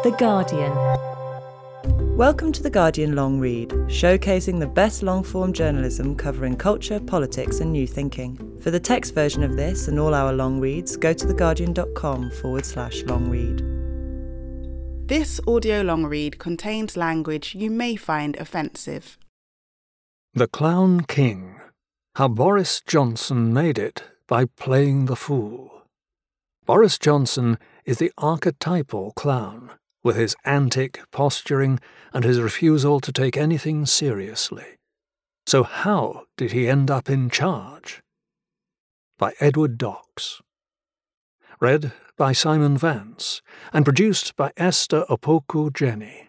The Guardian. Welcome to The Guardian Long Read, showcasing the best long-form journalism covering culture, politics and new thinking. For the text version of this and all our long reads, go to theguardian.com/long read. This audio long read contains language you may find offensive. The Clown King. How Boris Johnson made it by playing the fool. Boris Johnson is the archetypal clown, with his antic posturing and his refusal to take anything seriously. So how did he end up in charge? By Edward Docks. Read by Simon Vance and produced by Esther Opoku Jenny.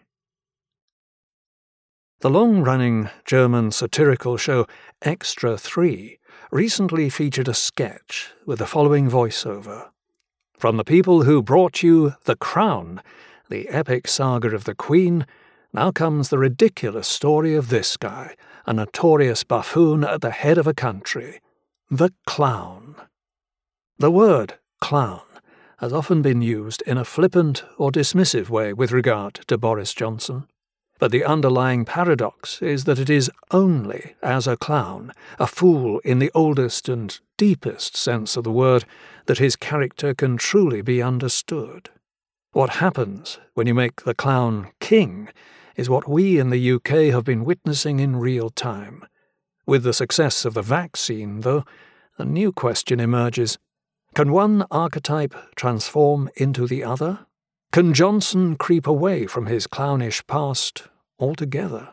The long-running German satirical show Extra 3 recently featured a sketch with the following voiceover. From the people who brought you The Crown, the epic saga of the Queen, now comes the ridiculous story of this guy, a notorious buffoon at the head of a country, the clown. The word clown has often been used in a flippant or dismissive way with regard to Boris Johnson. But the underlying paradox is that it is only as a clown, a fool in the oldest and deepest sense of the word, that his character can truly be understood. What happens when you make the clown king is what we in the UK have been witnessing in real time. With the success of the vaccine, though, a new question emerges. Can one archetype transform into the other? Can Johnson creep away from his clownish past altogether?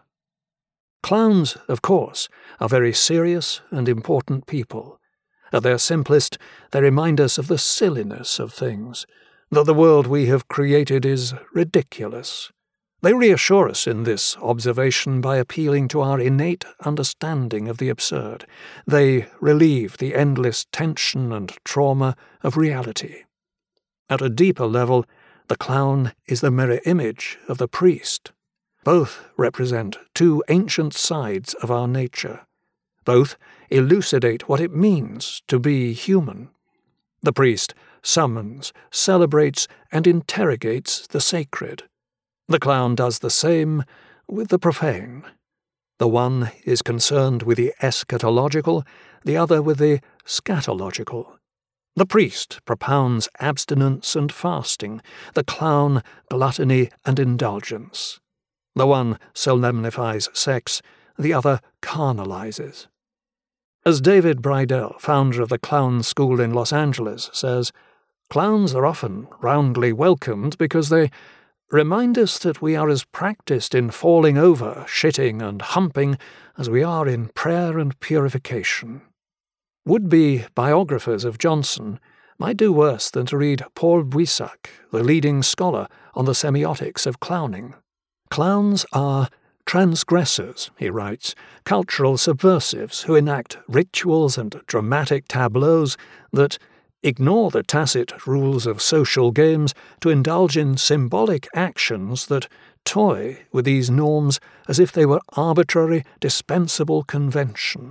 Clowns, of course, are very serious and important people. At their simplest, they remind us of the silliness of things, that the world we have created is ridiculous. They reassure us in this observation by appealing to our innate understanding of the absurd. They relieve the endless tension and trauma of reality. At a deeper level, the clown is the mirror image of the priest. Both represent two ancient sides of our nature. Both elucidate what it means to be human. The priest summons, celebrates, and interrogates the sacred. The clown does the same with the profane. The one is concerned with the eschatological, the other with the scatological. The priest propounds abstinence and fasting, the clown gluttony and indulgence. The one solemnifies sex, the other carnalizes. As David Bridell, founder of the Clown School in Los Angeles, says, clowns are often roundly welcomed because they remind us that we are as practiced in falling over, shitting and humping as we are in prayer and purification. Would-be biographers of Johnson might do worse than to read Paul Buissac, the leading scholar on the semiotics of clowning. Clowns are transgressors, he writes, cultural subversives who enact rituals and dramatic tableaus that ignore the tacit rules of social games to indulge in symbolic actions that toy with these norms as if they were arbitrary, dispensable convention.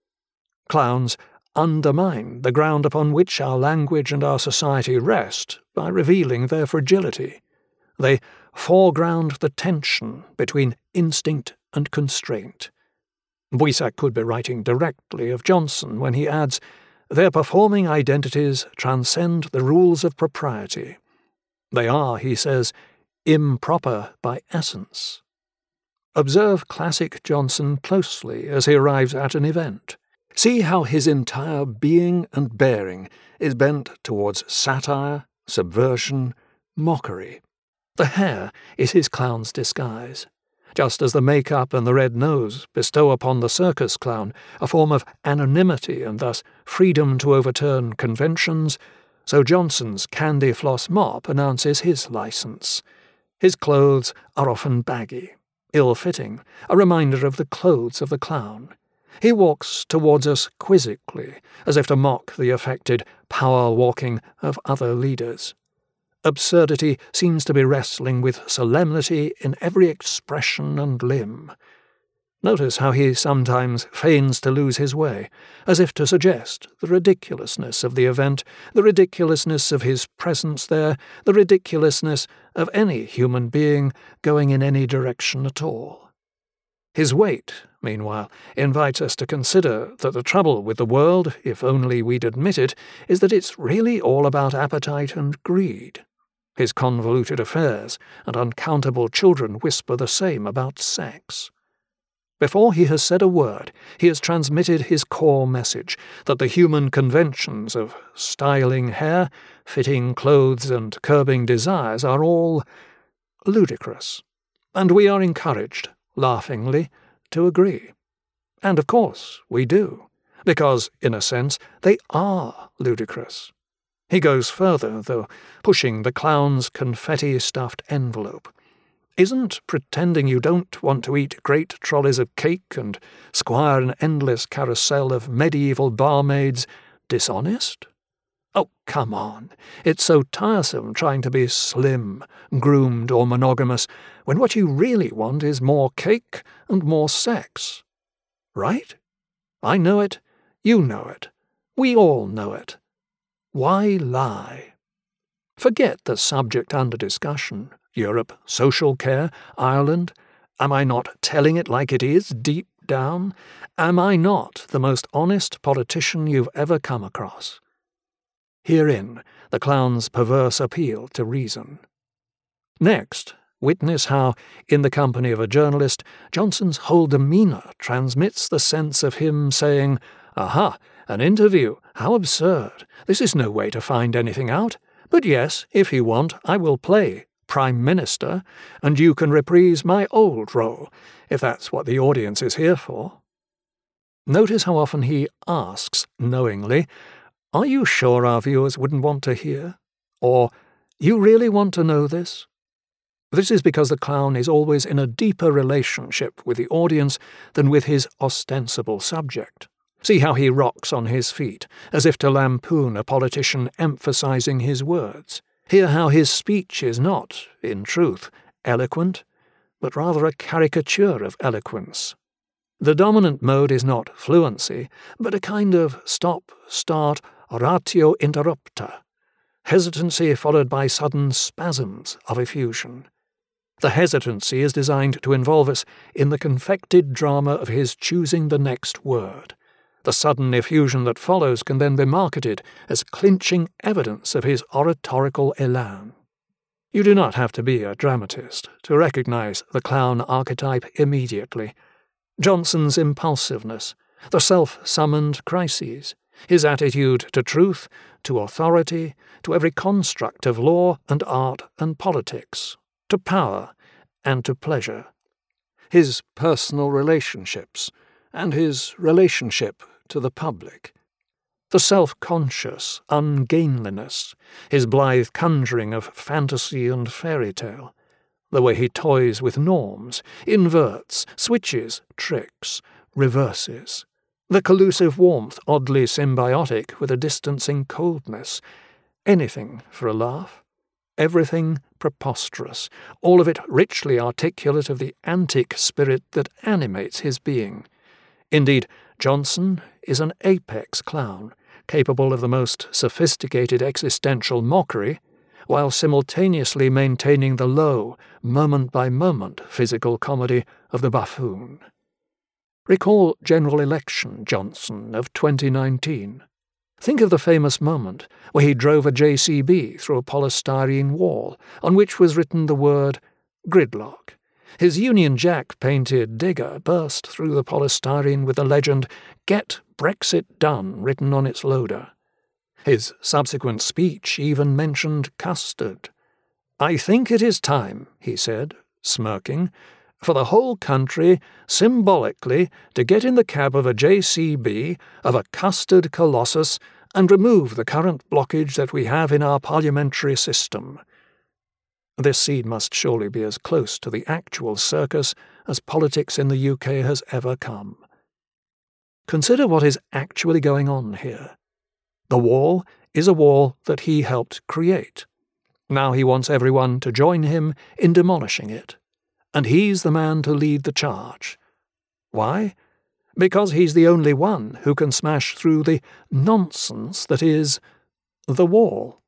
Clowns undermine the ground upon which our language and our society rest by revealing their fragility. They foreground the tension between instinct and constraint. Buissac could be writing directly of Johnson when he adds, their performing identities transcend the rules of propriety. They are, he says, improper by essence. Observe classic Johnson closely as he arrives at an event. See how his entire being and bearing is bent towards satire, subversion, mockery. The hair is his clown's disguise. Just as the make-up and the red nose bestow upon the circus clown a form of anonymity and thus freedom to overturn conventions, so Johnson's candy floss mop announces his license. His clothes are often baggy, ill-fitting, a reminder of the clothes of the clown. He walks towards us quizzically, as if to mock the affected power-walking of other leaders. Absurdity seems to be wrestling with solemnity in every expression and limb. Notice how he sometimes feigns to lose his way, as if to suggest the ridiculousness of the event, the ridiculousness of his presence there, the ridiculousness of any human being going in any direction at all. His weight, meanwhile, invites us to consider that the trouble with the world, if only we'd admit it, is that it's really all about appetite and greed. His convoluted affairs and uncountable children whisper the same about sex. Before he has said a word, he has transmitted his core message that the human conventions of styling hair, fitting clothes and curbing desires are all ludicrous, and we are encouraged, laughingly, to agree. And of course we do, because, in a sense, they are ludicrous. He goes further, though, pushing the clown's confetti-stuffed envelope. Isn't pretending you don't want to eat great trolleys of cake and squire an endless carousel of medieval barmaids dishonest? Oh, come on. It's so tiresome trying to be slim, groomed or monogamous when what you really want is more cake and more sex. Right? I know it. You know it. We all know it. Why lie? Forget the subject under discussion. Europe, social care, Ireland. Am I not telling it like it is, deep down? Am I not the most honest politician you've ever come across? Herein, the clown's perverse appeal to reason. Next, witness how, in the company of a journalist, Johnson's whole demeanour transmits the sense of him saying, "Aha, an interview, how absurd. This is no way to find anything out. But yes, if you want, I will play Prime Minister, and you can reprise my old role, if that's what the audience is here for." Notice how often he asks, knowingly, "Are you sure our viewers wouldn't want to hear?" Or, "You really want to know this?" This is because the clown is always in a deeper relationship with the audience than with his ostensible subject. See how he rocks on his feet, as if to lampoon a politician emphasizing his words. Hear how his speech is not, in truth, eloquent, but rather a caricature of eloquence. The dominant mode is not fluency, but a kind of stop-start ratio interrupta, hesitancy followed by sudden spasms of effusion. The hesitancy is designed to involve us in the confected drama of his choosing the next word. The sudden effusion that follows can then be marketed as clinching evidence of his oratorical elan. You do not have to be a dramatist to recognize the clown archetype immediately. Johnson's impulsiveness, the self-summoned crises, his attitude to truth, to authority, to every construct of law and art and politics, to power and to pleasure, his personal relationships, and his relationship to the public, the self-conscious ungainliness, his blithe conjuring of fantasy and fairy tale, the way he toys with norms, inverts, switches, tricks, reverses, the collusive warmth oddly symbiotic with a distancing coldness, anything for a laugh, everything preposterous, all of it richly articulate of the antic spirit that animates his being. Indeed, Johnson is an apex clown, capable of the most sophisticated existential mockery, while simultaneously maintaining the low, moment-by-moment physical comedy of the buffoon. Recall General Election Johnson of 2019. Think of the famous moment where he drove a JCB through a polystyrene wall on which was written the word gridlock. His Union Jack-painted digger burst through the polystyrene with the legend, "Get Brexit Done," written on its loader. His subsequent speech even mentioned custard. "I think it is time," he said, smirking, "for the whole country, symbolically, to get in the cab of a JCB, of a custard colossus, and remove the current blockage that we have in our parliamentary system." This seed must surely be as close to the actual circus as politics in the UK has ever come. Consider what is actually going on here. The wall is a wall that he helped create. Now he wants everyone to join him in demolishing it. And he's the man to lead the charge. Why? Because he's the only one who can smash through the nonsense that is the wall.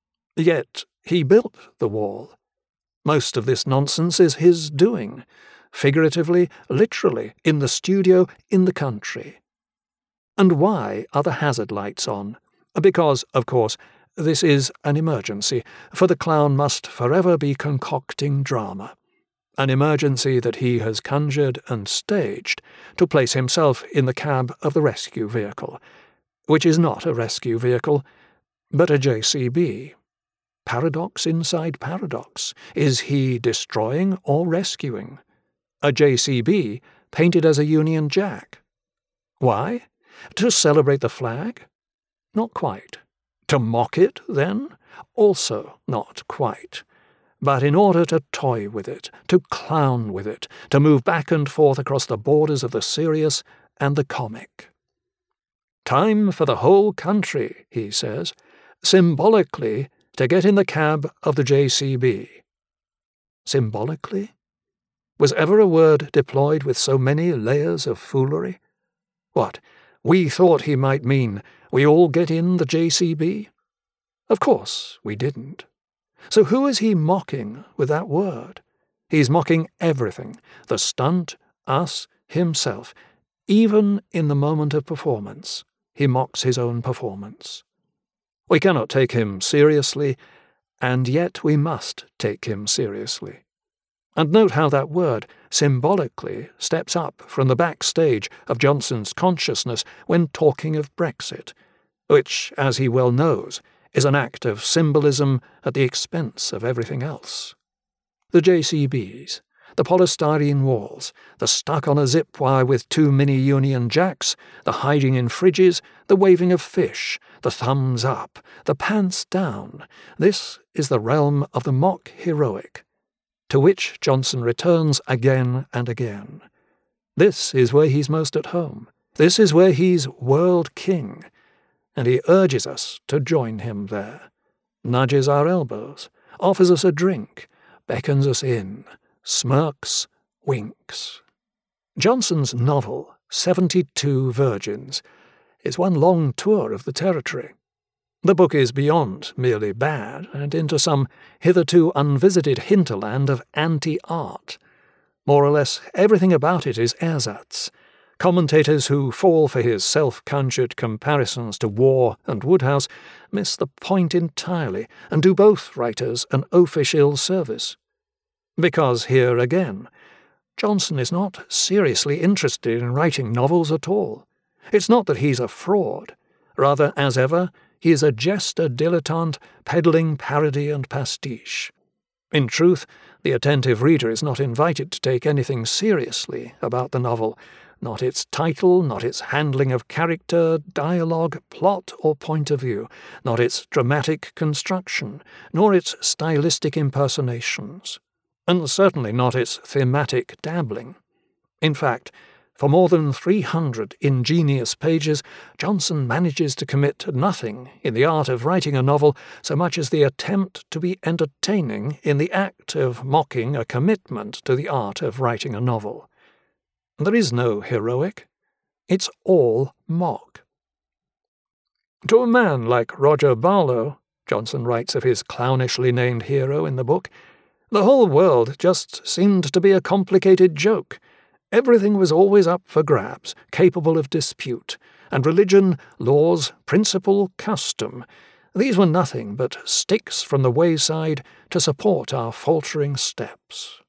Yet he built the wall. Most of this nonsense is his doing, figuratively, literally, in the studio, in the country. And why are the hazard lights on? Because, of course, this is an emergency, for the clown must forever be concocting drama. An emergency that he has conjured and staged to place himself in the cab of the rescue vehicle, which is not a rescue vehicle, but a JCB. Paradox inside paradox. Is he destroying or rescuing? A JCB painted as a Union Jack. Why? To celebrate the flag? Not quite. To mock it, then? Also not quite. But in order to toy with it, to clown with it, to move back and forth across the borders of the serious and the comic. Time for the whole country, he says, symbolically to get in the cab of the JCB. Symbolically? Was ever a word deployed with so many layers of foolery? What, we thought he might mean we all get in the JCB? Of course we didn't. So who is he mocking with that word? He's mocking everything, the stunt, us, himself. Even in the moment of performance, he mocks his own performance. We cannot take him seriously, and yet we must take him seriously. And note how that word symbolically steps up from the backstage of Johnson's consciousness when talking of Brexit, which, as he well knows, is an act of symbolism at the expense of everything else. The JCBs, the polystyrene walls, the stuck on a zip wire with 2 mini Union Jacks, the hiding in fridges, the waving of fish, the thumbs up, the pants down. This is the realm of the mock heroic, to which Johnson returns again and again. This is where he's most at home. This is where he's world king, and he urges us to join him there, nudges our elbows, offers us a drink, beckons us in, smirks, winks. Johnson's novel, 72 Virgins, is one long tour of the territory. The book is beyond merely bad and into some hitherto unvisited hinterland of anti-art. More or less everything about it is ersatz. Commentators who fall for his self-conjured comparisons to War and Woodhouse miss the point entirely and do both writers an oafish ill service. Because here again, Johnson is not seriously interested in writing novels at all. It's not that he's a fraud. Rather, as ever, he is a jester dilettante peddling parody and pastiche. In truth, the attentive reader is not invited to take anything seriously about the novel, not its title, not its handling of character, dialogue, plot, or point of view, not its dramatic construction, nor its stylistic impersonations, and certainly not its thematic dabbling. In fact, for more than 300 ingenious pages, Johnson manages to commit to nothing in the art of writing a novel so much as the attempt to be entertaining in the act of mocking a commitment to the art of writing a novel. There is no heroic. It's all mock. To a man like Roger Barlow, Johnson writes of his clownishly named hero in the book, the whole world just seemed to be a complicated joke. Everything was always up for grabs, capable of dispute, and religion, laws, principle, custom, these were nothing but sticks from the wayside to support our faltering steps.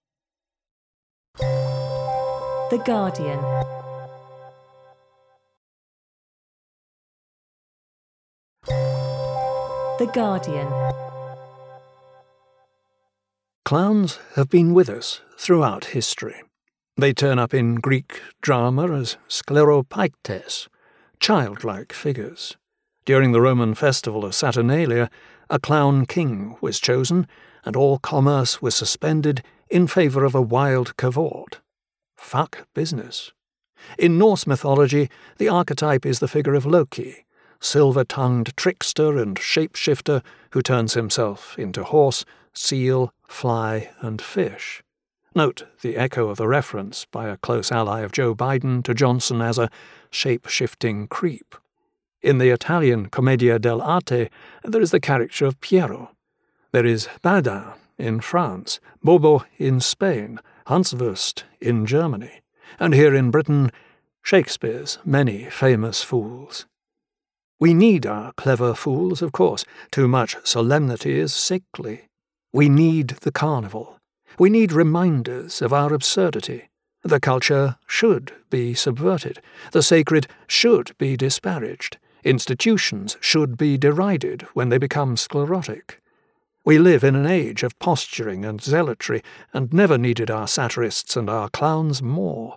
The Guardian. The Guardian. Clowns have been with us throughout history. They turn up in Greek drama as skleropaites, childlike figures. During the Roman festival of Saturnalia, a clown king was chosen, and all commerce was suspended in favour of a wild cavort. Fuck business. In Norse mythology, the archetype is the figure of Loki, silver-tongued trickster and shapeshifter who turns himself into horse, seal, fly, and fish. Note the echo of the reference by a close ally of Joe Biden to Johnson as a shape-shifting creep. In the Italian Commedia dell'arte, there is the character of Piero. There is Badin in France, Bobo in Spain, Hanswurst in Germany, and here in Britain, Shakespeare's many famous fools. We need our clever fools, of course. Too much solemnity is sickly. We need the carnival. We need reminders of our absurdity. The culture should be subverted. The sacred should be disparaged. Institutions should be derided when they become sclerotic. We live in an age of posturing and zealotry, and never needed our satirists and our clowns more.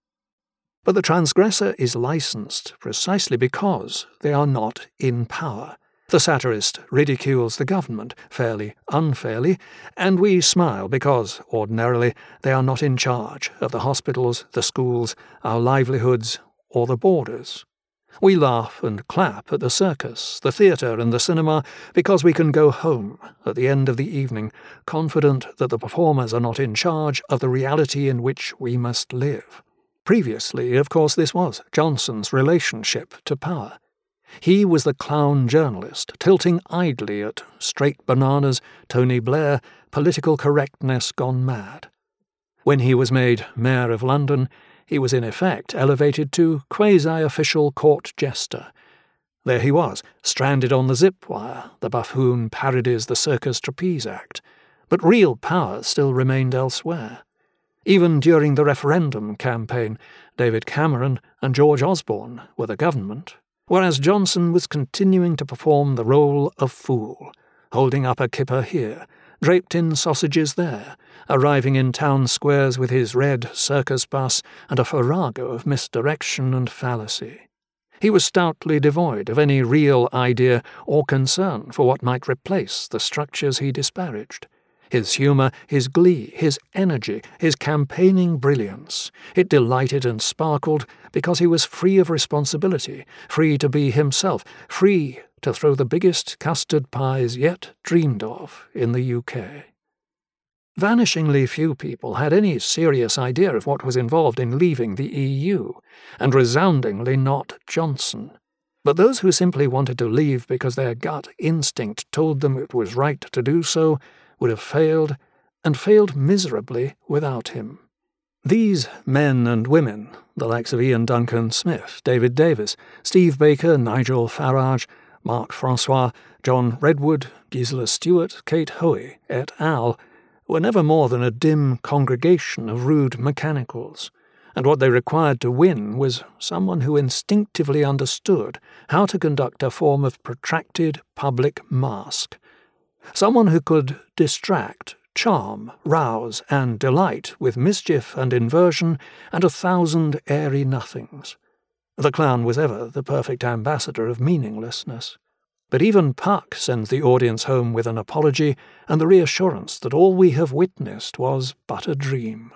But the transgressor is licensed precisely because they are not in power. The satirist ridicules the government, fairly, unfairly, and we smile because, ordinarily, they are not in charge of the hospitals, the schools, our livelihoods, or the borders. We laugh and clap at the circus, the theatre, and the cinema because we can go home at the end of the evening, confident that the performers are not in charge of the reality in which we must live. Previously, of course, this was Johnson's relationship to power. He was the clown journalist, tilting idly at straight bananas, Tony Blair, political correctness gone mad. When he was made Mayor of London, he was in effect elevated to quasi-official court jester. There he was, stranded on the zip wire, the buffoon parodies the circus trapeze act. But real power still remained elsewhere. Even during the referendum campaign, David Cameron and George Osborne were the government, whereas Johnson was continuing to perform the role of fool, holding up a kipper here, draped in sausages there, arriving in town squares with his red circus bus and a farrago of misdirection and fallacy. He was stoutly devoid of any real idea or concern for what might replace the structures he disparaged. His humour, his glee, his energy, his campaigning brilliance, it delighted and sparkled because he was free of responsibility, free to be himself, free to throw the biggest custard pies yet dreamed of in the UK. Vanishingly few people had any serious idea of what was involved in leaving the EU, and resoundingly not Johnson. But those who simply wanted to leave because their gut instinct told them it was right to do so would have failed, and failed miserably without him. These men and women, the likes of Ian Duncan Smith, David Davis, Steve Baker, Nigel Farage, Mark Francois, John Redwood, Gisela Stewart, Kate Hoey, et al., were never more than a dim congregation of rude mechanicals, and what they required to win was someone who instinctively understood how to conduct a form of protracted public mask, someone who could distract, charm, rouse, and delight with mischief and inversion and 1,000 airy nothings. The clown was ever the perfect ambassador of meaninglessness. But even Puck sends the audience home with an apology and the reassurance that all we have witnessed was but a dream.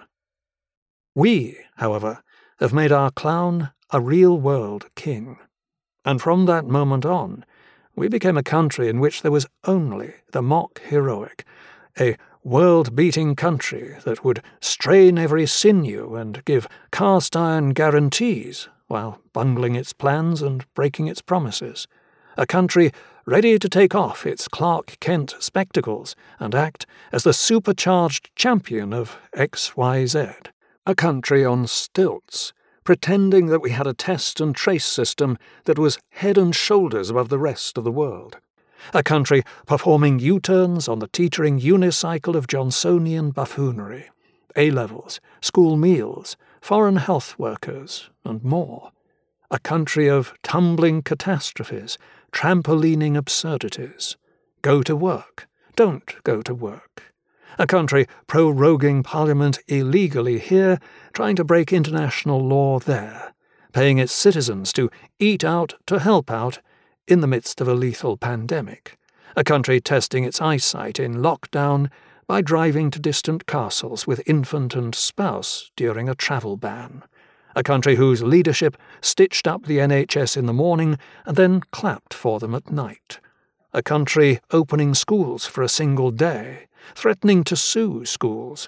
We, however, have made our clown a real-world king, and from that moment on, we became a country in which there was only the mock heroic, a world-beating country that would strain every sinew and give cast-iron guarantees while bungling its plans and breaking its promises, a country ready to take off its Clark Kent spectacles and act as the supercharged champion of XYZ, a country on stilts, pretending that we had a test and trace system that was head and shoulders above the rest of the world. A country performing U-turns on the teetering unicycle of Johnsonian buffoonery, A-levels, school meals, foreign health workers, and more. A country of tumbling catastrophes, trampolining absurdities. Go to work. Don't go to work. A country proroguing Parliament illegally here, trying to break international law there, paying its citizens to eat out to help out in the midst of a lethal pandemic. A country testing its eyesight in lockdown by driving to distant castles with infant and spouse during a travel ban. A country whose leadership stitched up the NHS in the morning and then clapped for them at night. A country opening schools for a single day, threatening to sue schools,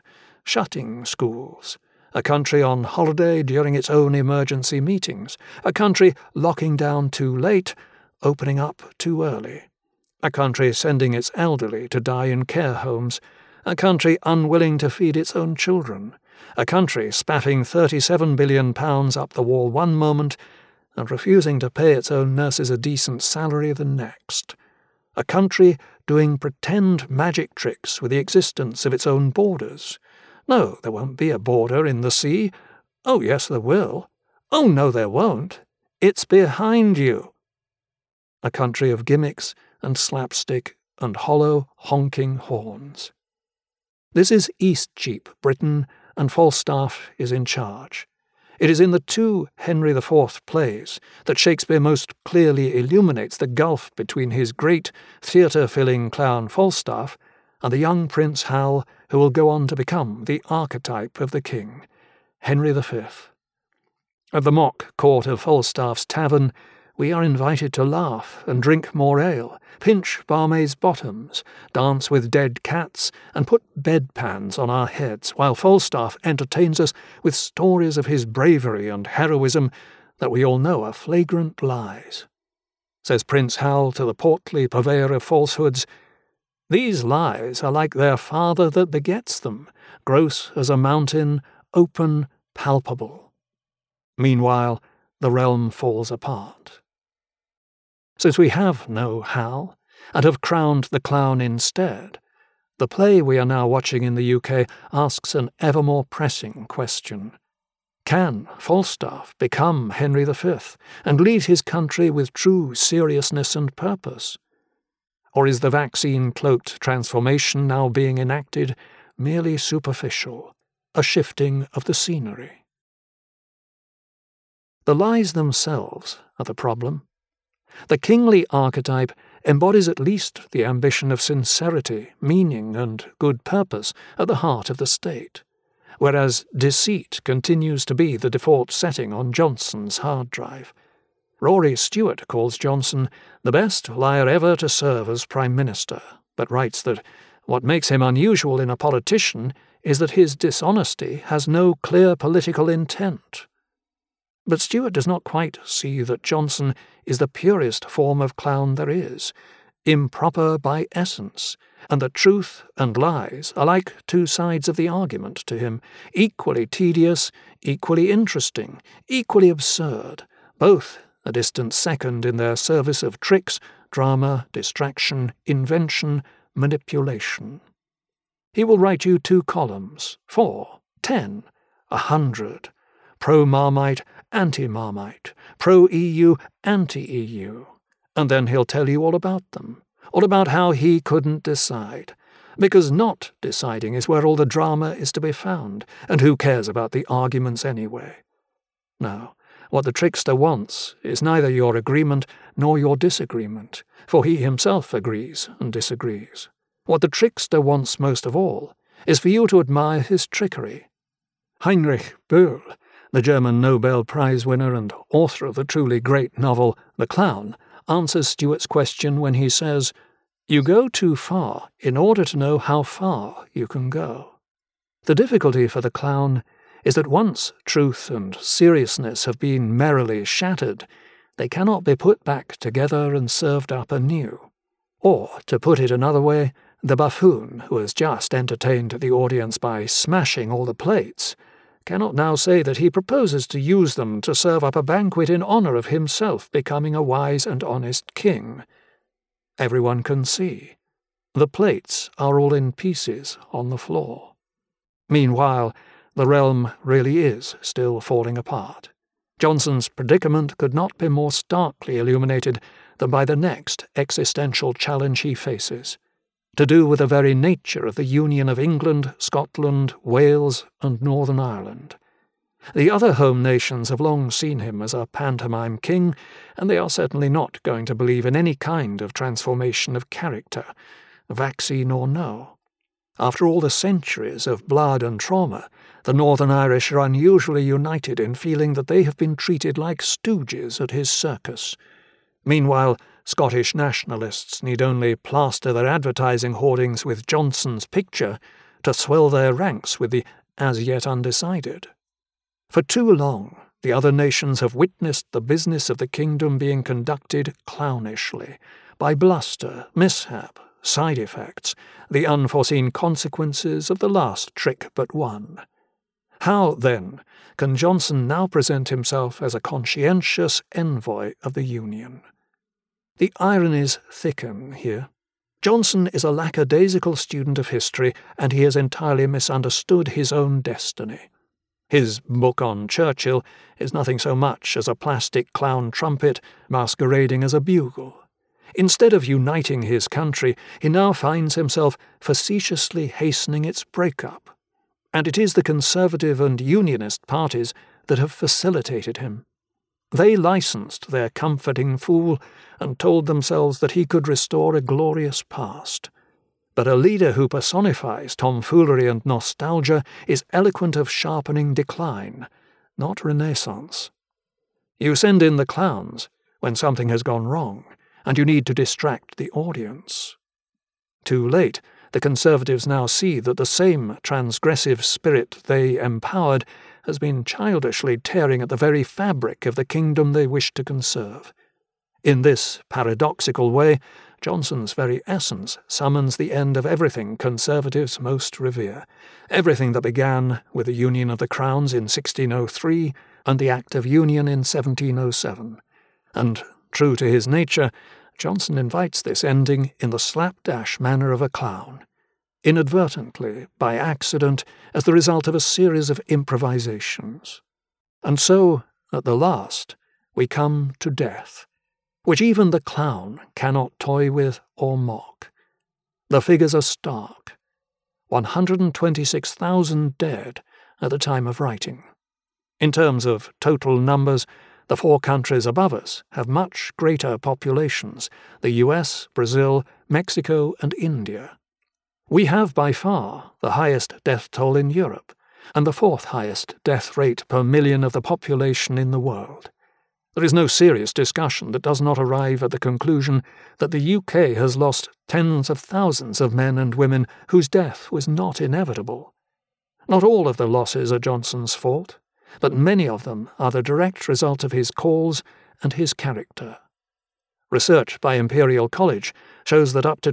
shutting schools, a country on holiday during its own emergency meetings, a country locking down too late, opening up too early, a country sending its elderly to die in care homes, a country unwilling to feed its own children, a country spaffing £37 billion up the wall one moment and refusing to pay its own nurses a decent salary the next, a country doing pretend magic tricks with the existence of its own borders. No, there won't be a border in the sea. Oh, yes, there will. Oh, no, there won't. It's behind you. A country of gimmicks and slapstick and hollow, honking horns. This is Eastcheap, Britain, and Falstaff is in charge. It is in the two Henry IV plays that Shakespeare most clearly illuminates the gulf between his great theatre-filling clown Falstaff and the young Prince Hal who will go on to become the archetype of the king, Henry V. At the mock court of Falstaff's tavern, we are invited to laugh and drink more ale, pinch barmaids' bottoms, dance with dead cats, and put bedpans on our heads, while Falstaff entertains us with stories of his bravery and heroism that we all know are flagrant lies. Says Prince Hal to the portly purveyor of falsehoods, "These lies are like their father that begets them, gross as a mountain, open, palpable." Meanwhile, the realm falls apart. Since we have no Hal, and have crowned the clown instead, the play we are now watching in the UK asks an ever more pressing question. Can Falstaff become Henry V and lead his country with true seriousness and purpose? Or is the vaccine-cloaked transformation now being enacted merely superficial, a shifting of the scenery? The lies themselves are the problem. The kingly archetype embodies at least the ambition of sincerity, meaning, and good purpose at the heart of the state, whereas deceit continues to be the default setting on Johnson's hard drive. Rory Stewart calls Johnson the best liar ever to serve as Prime Minister, but writes that what makes him unusual in a politician is that his dishonesty has no clear political intent. But Stewart does not quite see that Johnson is the purest form of clown there is, improper by essence, and that truth and lies are like two sides of the argument to him, equally tedious, equally interesting, equally absurd, both a distant second in their service of tricks, drama, distraction, invention, manipulation. He will write you 2 columns, 4, 10, 100, pro-Marmite, anti-Marmite, pro-EU, anti-EU, and then he'll tell you all about them, all about how he couldn't decide, because not deciding is where all the drama is to be found, and who cares about the arguments anyway? No, what the trickster wants is neither your agreement nor your disagreement, for he himself agrees and disagrees. What the trickster wants most of all is for you to admire his trickery. Heinrich Böll, the German Nobel Prize winner and author of the truly great novel The Clown, answers Stewart's question when he says, "You go too far in order to know how far you can go." The difficulty for the clown is that once truth and seriousness have been merrily shattered, they cannot be put back together and served up anew. Or, to put it another way, the buffoon who has just entertained the audience by smashing all the plates cannot now say that he proposes to use them to serve up a banquet in honour of himself becoming a wise and honest king. Everyone can see. The plates are all in pieces on the floor. Meanwhile, the realm really is still falling apart. Johnson's predicament could not be more starkly illuminated than by the next existential challenge he faces, to do with the very nature of the union of England, Scotland, Wales, and Northern Ireland. The other home nations have long seen him as a pantomime king, and they are certainly not going to believe in any kind of transformation of character, vaccine or no. After all the centuries of blood and trauma, the Northern Irish are unusually united in feeling that they have been treated like stooges at his circus. Meanwhile, Scottish nationalists need only plaster their advertising hoardings with Johnson's picture to swell their ranks with the as yet undecided. For too long, the other nations have witnessed the business of the kingdom being conducted clownishly, by bluster, mishap, side effects, the unforeseen consequences of the last trick but one. How, then, can Johnson now present himself as a conscientious envoy of the Union? The ironies thicken here. Johnson is a lackadaisical student of history, and he has entirely misunderstood his own destiny. His book on Churchill is nothing so much as a plastic clown trumpet masquerading as a bugle. Instead of uniting his country, he now finds himself facetiously hastening its breakup. And it is the Conservative and Unionist parties that have facilitated him. They licensed their comforting fool and told themselves that he could restore a glorious past. But a leader who personifies tomfoolery and nostalgia is eloquent of sharpening decline, not renaissance. You send in the clowns when something has gone wrong, and you need to distract the audience. Too late, the Conservatives now see that the same transgressive spirit they empowered has been childishly tearing at the very fabric of the kingdom they wish to conserve. In this paradoxical way, Johnson's very essence summons the end of everything Conservatives most revere, everything that began with the Union of the Crowns in 1603 and the Act of Union in 1707. And, true to his nature, Johnson invites this ending in the slapdash manner of a clown, inadvertently, by accident, as the result of a series of improvisations. And so, at the last, we come to death, which even the clown cannot toy with or mock. The figures are stark. 126,000 dead at the time of writing. In terms of total numbers, the four countries above us have much greater populations, the US, Brazil, Mexico, and India. We have by far the highest death toll in Europe, and the fourth highest death rate per million of the population in the world. There is no serious discussion that does not arrive at the conclusion that the UK has lost tens of thousands of men and women whose death was not inevitable. Not all of the losses are Johnson's fault, but many of them are the direct result of his cause and his character. Research by Imperial College shows that up to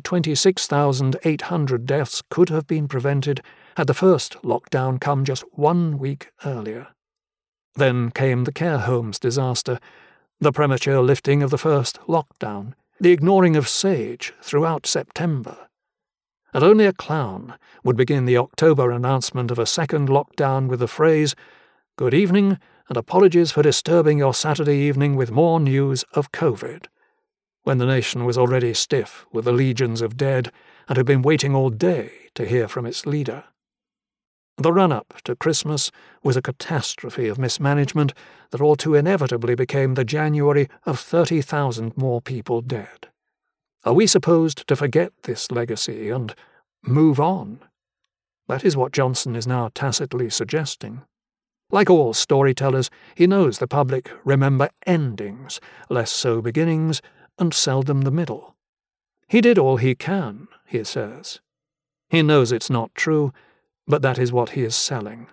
26,800 deaths could have been prevented had the first lockdown come just 1 week earlier. Then came the care homes disaster, the premature lifting of the first lockdown, the ignoring of SAGE throughout September. And only a clown would begin the October announcement of a second lockdown with the phrase, "Good evening, and apologies for disturbing your Saturday evening with more news of COVID," when the nation was already stiff with the legions of dead and had been waiting all day to hear from its leader. The run-up to Christmas was a catastrophe of mismanagement that all too inevitably became the January of 30,000 more people dead. Are we supposed to forget this legacy and move on? That is what Johnson is now tacitly suggesting. Like all storytellers, he knows the public remember endings, less so beginnings, and seldom the middle. He did all he can, he says. He knows it's not true, but that is what he is selling.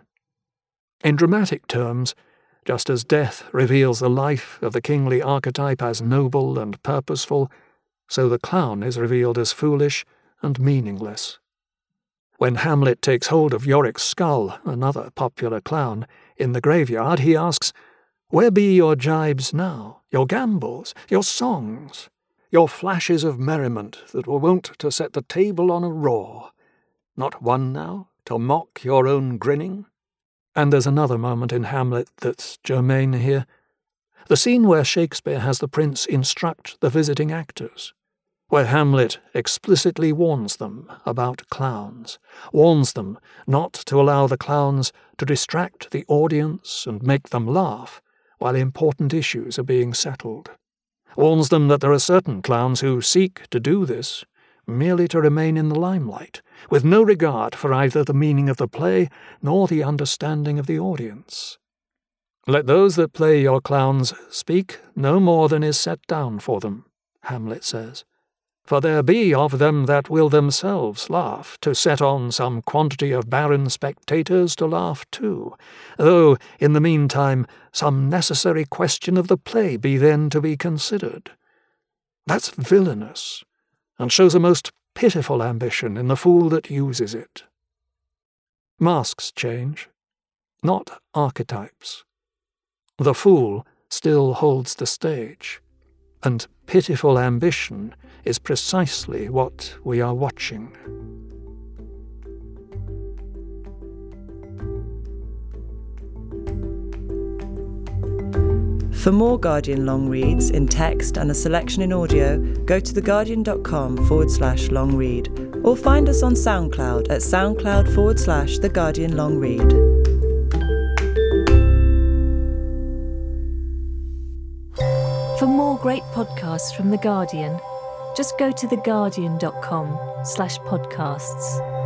In dramatic terms, just as death reveals the life of the kingly archetype as noble and purposeful, so the clown is revealed as foolish and meaningless. When Hamlet takes hold of Yorick's skull, another popular clown, in the graveyard, he asks, "Where be your jibes now, your gambols, your songs, your flashes of merriment that were wont to set the table on a roar? Not one now, to mock your own grinning?" And there's another moment in Hamlet that's germane here. The scene where Shakespeare has the prince instruct the visiting actors, where Hamlet explicitly warns them about clowns, warns them not to allow the clowns to distract the audience and make them laugh while important issues are being settled, warns them that there are certain clowns who seek to do this merely to remain in the limelight, with no regard for either the meaning of the play nor the understanding of the audience. "Let those that play your clowns speak no more than is set down for them," Hamlet says. For there be of them that will themselves laugh, to set on some quantity of barren spectators to laugh too, though in the meantime some necessary question of the play be then to be considered. That's villainous, and shows a most pitiful ambition in the fool that uses it. Masks change, not archetypes. The fool still holds the stage, and pitiful ambition is precisely what we are watching. For more Guardian long reads in text and a selection in audio, go to theguardian.com/long read, or find us on SoundCloud at soundcloud/The Guardian Long Read. For more great podcasts from The Guardian, just go to theguardian.com/podcasts.